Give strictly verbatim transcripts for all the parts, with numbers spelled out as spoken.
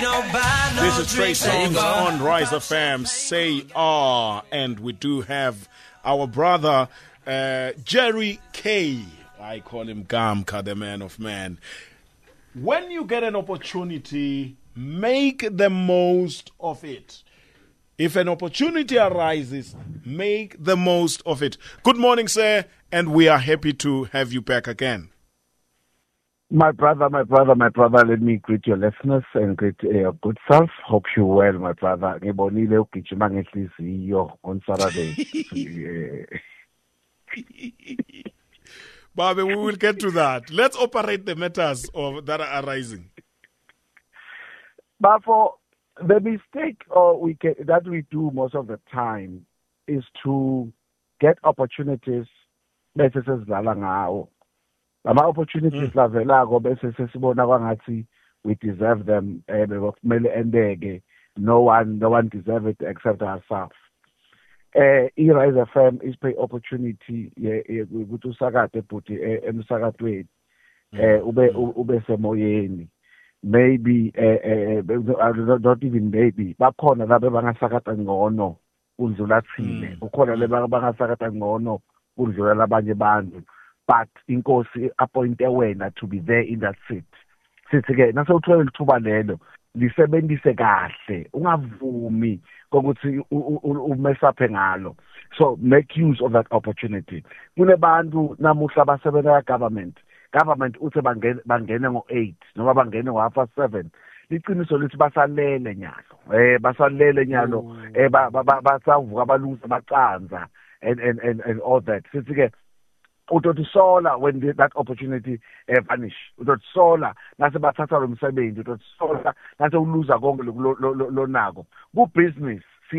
This is Trey Songz on Rise F M. Say ah, and we do have our brother uh, Jerry K. I call him Gamka, the man of man. When you get an opportunity, make the most of it. If an opportunity arises, make the most of it. Good morning, sir, and we are happy to have you back again. My brother, my brother, my brother, let me greet your listeners and greet your uh, good self. Hope you well, my brother. Ngibonile ugijima ngenhliziyo on Saturday. Bobby, we will get to that. Let's operate the matters of that are arising. But for the mistake or we can, that we do most of the time is to get opportunities bese sezidlala ngawo. Lama opportunities mm. lavelako bese sesibona kwangathi we deserve them eh bekumele endeke. No one no one deserve it except ourselves. Eh iRise F M is pay opportunity ukuthi usakade bhuti emsakatweni eh ube ube semoyeni. Maybe eh not even maybe bakhona labe bangasakata ngono kundlula thine ukhona lebe bangasakata ngono kundlula labanye bantu. But inkosi appointe wena to be there in that seat. Sithi ke nasewuthola lithuba lelo lisebenzise kahle ungavumi ukuthi umesaphe ngalo. So make use of that opportunity. Kunebantu namuhla basebenza government. Government uthi bangene bangene ngo eight noma bangene ngo half past seven. Liqiniso lithi basalele nyalo. Eh basalele nyalo eh basavuka abalungisa bacanza and and and and all that. Sithi ke utothi sola when the, that opportunity uh, vanish utothi sola nase bathatha lo msebenzi utothi sola nase uluza konke lo nako ku business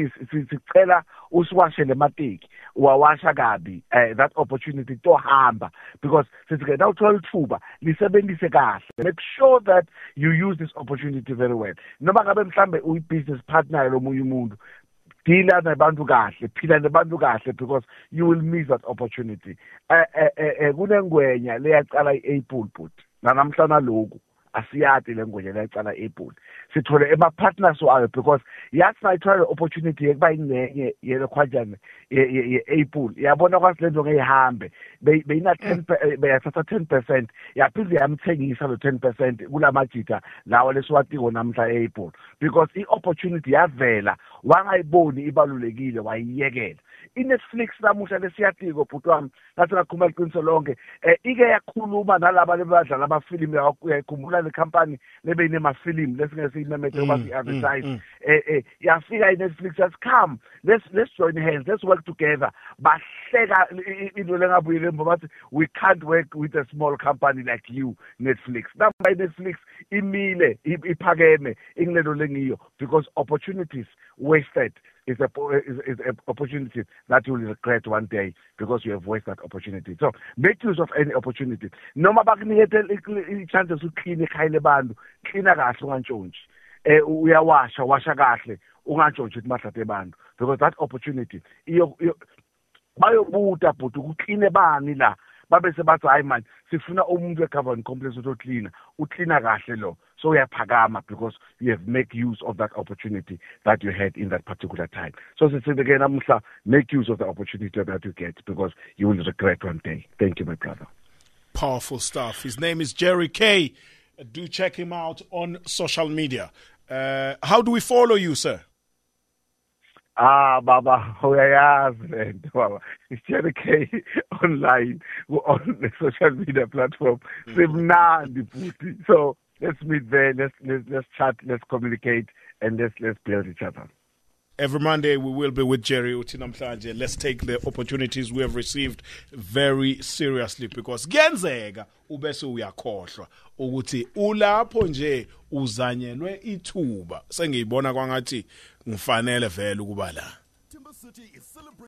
sicela usiwashe le matiki uwawasha kabi uh, that opportunity to hamba because sithi ke nawuthola ithuba lisebenzise kahle. Make sure that you use this opportunity very well. Noma ngabe mhlambe uyi business partner lo munye umuntu Phila nabantu kahle, phila nabantu kahle because you will miss that opportunity. Eh eh kunengwenya leyaqala iApple but namhlanje lokhu asiyati lengwenya leyaqala iApple. Sithole ema partners wayo because yathi sayithola opportunity ekuba ingcenye yele khwajana yeApple. Yabona kwasilento ngeyihambe. Beyina ten beyathatha ten percent yaphinde yamthengisa lo ten percent kulamajita lawo lesiwatiko namhla eApple because iopportunity yavela wangayiboni ibalulekile wayiyekela. iNetflix namuhla lesiyatiko bhuti wami nathi ngakhuluma iqiniso lonke eh ike yakhuluma nalaba lebadlala amafilimu yakukhumbula le company lebe inemafilimu lesingese imemete ukuthi advertise eh eh yafika iNetflix has come let's let's join hands, let's work together. Bahleka into lengabuyile bathi we can't work with a small company like you Netflix. Now by Netflix imile iphakeme ingilelo lengiyo because opportunities wasted is a is, is an opportunity that you will regret one day because you have wasted that opportunity. So make use of any opportunity. Noma bakunikete i-chance to clean ekhaya lebantu, clean kahle ungantshontshi. Eh uyawasha washa kahle ungantshontshi ukuthi mahlathe bantu because that opportunity iyo bayobuta bhuti ukuclean bani la babe sebathi hayi man sifuna umuntu wegovernment complex uthocleana ucleana kahle lo so uyaphakama because you have make use of that opportunity that you had in that particular time. So sithi again namuhla make use of the opportunity that you get because you will regret one day. Thank you, my brother. Powerful stuff. His name is Jerry K. Do check him out on social media. Uh, how do we follow you, sir? Ah, Baba, uyayazi lento baba. It's Jerry K online on the social media platform. Simnandi futhi. So let's meet there. Let's let's let's chat. Let's communicate, and let's let's build each other. Every Monday we will be with Jerry Utinamhlanje. Let's take the opportunities we have received very seriously because genzeka ubese uyakhohlwa ukuthi ulapho nje uzanyelwe ithuba sengiyibona kwangathi ngifanele vele ukuba la.